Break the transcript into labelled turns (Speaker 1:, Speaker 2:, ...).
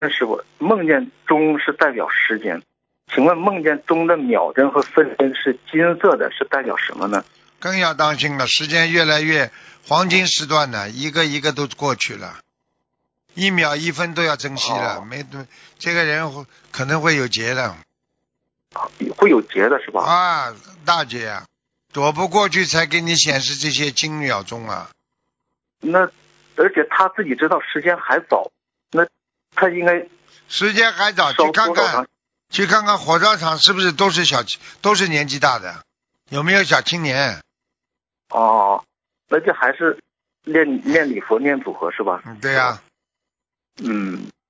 Speaker 1: 那师傅，梦见钟是代表时间，请问梦见钟的秒针和分针是金色的，是代表什么呢？
Speaker 2: 更要当心了，时间越来越黄金时段了，一个一个都过去了，一秒一分都要珍惜了，没这个人可能会有劫的。
Speaker 1: 会有劫的是吧？
Speaker 2: 啊，大劫啊，躲不过去才给你显示这些金秒钟啊。
Speaker 1: 那而且他自己知道时间还早，那他应该
Speaker 2: 时间还早，去看看火葬场是不是都是年纪大的，有没有小青年？
Speaker 1: 哦，那就还是练礼佛念组合是吧？
Speaker 2: 对呀。